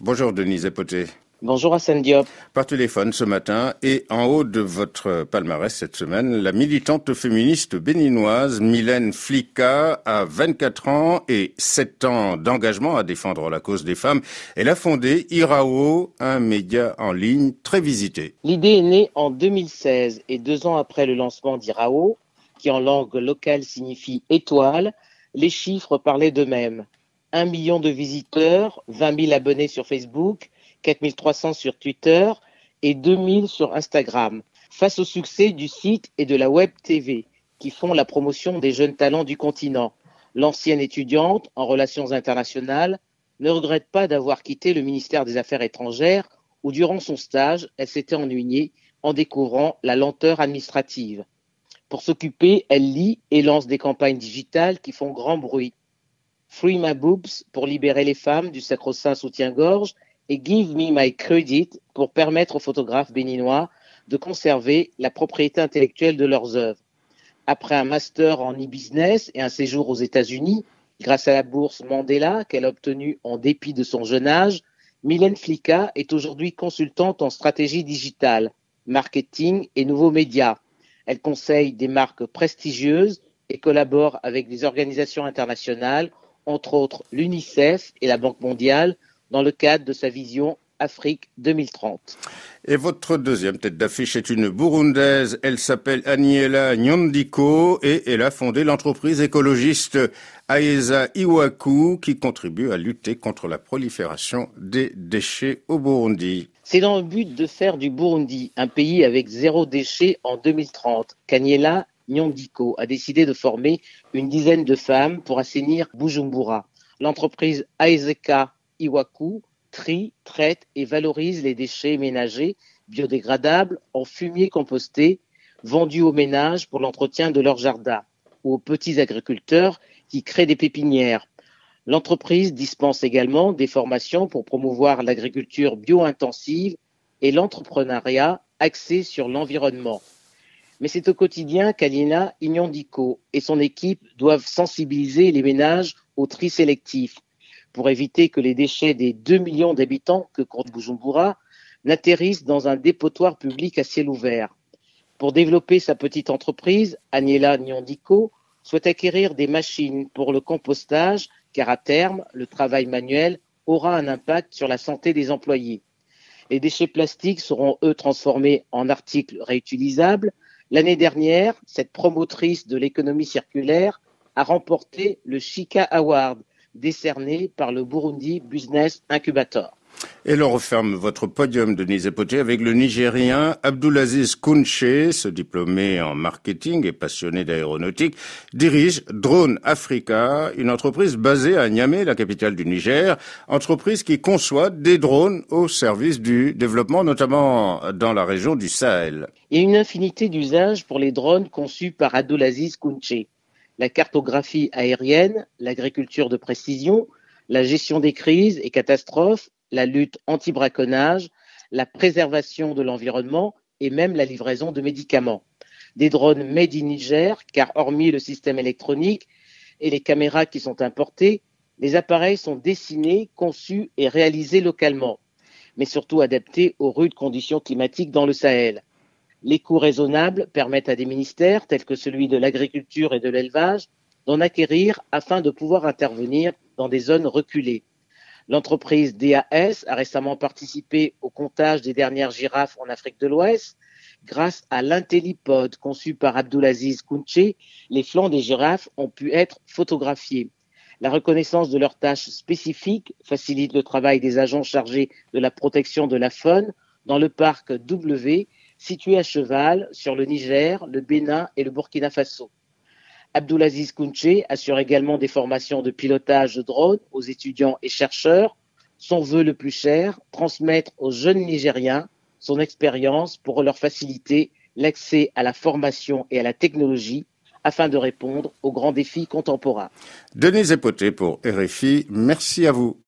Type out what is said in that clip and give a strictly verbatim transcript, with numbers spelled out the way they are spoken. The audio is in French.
Bonjour Denise Epoté. Bonjour Hassan Diop. Par téléphone ce matin et en haut de votre palmarès cette semaine, la militante féministe béninoise Mylène Flika a vingt-quatre ans et sept ans d'engagement à défendre la cause des femmes. Elle a fondé Irao, un média en ligne très visité. L'idée est née en deux mille seize et deux ans après le lancement d'Irao, qui en langue locale signifie étoile, les chiffres parlaient d'eux-mêmes. Un million de visiteurs, vingt mille abonnés sur Facebook, quatre mille trois cents sur Twitter et deux mille sur Instagram. Face au succès du site et de la web T V, qui font la promotion des jeunes talents du continent, l'ancienne étudiante en relations internationales ne regrette pas d'avoir quitté le ministère des Affaires étrangères où, durant son stage, elle s'était ennuyée en découvrant la lenteur administrative. Pour s'occuper, elle lit et lance des campagnes digitales qui font grand bruit. Free My Boobs pour libérer les femmes du sacro-saint soutien-gorge et Give Me My Credit pour permettre aux photographes béninois de conserver la propriété intellectuelle de leurs œuvres. Après un master en e-business et un séjour aux États-Unis, grâce à la bourse Mandela qu'elle a obtenue en dépit de son jeune âge, Mylène Flika est aujourd'hui consultante en stratégie digitale, marketing et nouveaux médias. Elle conseille des marques prestigieuses et collabore avec des organisations internationales, entre autres l'UNICEF et la Banque mondiale, dans le cadre de sa vision Afrique deux mille trente. Et votre deuxième tête d'affiche est une Burundaise. Elle s'appelle Aniela Nyandiko et elle a fondé l'entreprise écologiste Aeza Iwaku qui contribue à lutter contre la prolifération des déchets au Burundi. C'est dans le but de faire du Burundi un pays avec zéro déchet en deux mille trente qu'Aniela Nyandiko a décidé de former une dizaine de femmes pour assainir Bujumbura. L'entreprise Aeza Iwaku trie, traite et valorise les déchets ménagers biodégradables en fumier composté vendus aux ménages pour l'entretien de leur jardin ou aux petits agriculteurs qui créent des pépinières. L'entreprise dispense également des formations pour promouvoir l'agriculture bio-intensive et l'entrepreneuriat axé sur l'environnement. Mais c'est au quotidien qu'Aniela Nyandiko et son équipe doivent sensibiliser les ménages au tri sélectif pour éviter que les déchets des deux millions d'habitants que compte Bujumbura n'atterrissent dans un dépotoir public à ciel ouvert. Pour développer sa petite entreprise, Aniela Nyandiko souhaite acquérir des machines pour le compostage, car à terme, le travail manuel aura un impact sur la santé des employés. Les déchets plastiques seront, eux, transformés en articles réutilisables. L'année dernière, cette promotrice de l'économie circulaire a remporté le Chika Award, décerné par le Burundi Business Incubator. Et l'on referme votre podium, Denise Epoté, avec le Nigérien Abdulaziz Kounché. Ce diplômé en marketing et passionné d'aéronautique dirige Drone Africa, une entreprise basée à Niamey, la capitale du Niger, entreprise qui conçoit des drones au service du développement, notamment dans la région du Sahel. Il y a une infinité d'usages pour les drones conçus par Abdulaziz Kounché. La cartographie aérienne, l'agriculture de précision, la gestion des crises et catastrophes, la lutte anti-braconnage, la préservation de l'environnement et même la livraison de médicaments. Des drones made in Niger, car hormis le système électronique et les caméras qui sont importées, les appareils sont dessinés, conçus et réalisés localement, mais surtout adaptés aux rudes conditions climatiques dans le Sahel. Les coûts raisonnables permettent à des ministères, tels que celui de l'agriculture et de l'élevage, d'en acquérir afin de pouvoir intervenir dans des zones reculées. L'entreprise D A S a récemment participé au comptage des dernières girafes en Afrique de l'Ouest. Grâce à l'Intellipod conçu par Abdulaziz Kounché, les flancs des girafes ont pu être photographiés. La reconnaissance de leurs tâches spécifiques facilite le travail des agents chargés de la protection de la faune dans le parc W, situé à cheval sur le Niger, le Bénin et le Burkina Faso. Abdulaziz Kounché assure également des formations de pilotage de drones aux étudiants et chercheurs. Son vœu le plus cher, transmettre aux jeunes Nigériens son expérience pour leur faciliter l'accès à la formation et à la technologie afin de répondre aux grands défis contemporains. Denise Epoté pour R F I, merci à vous.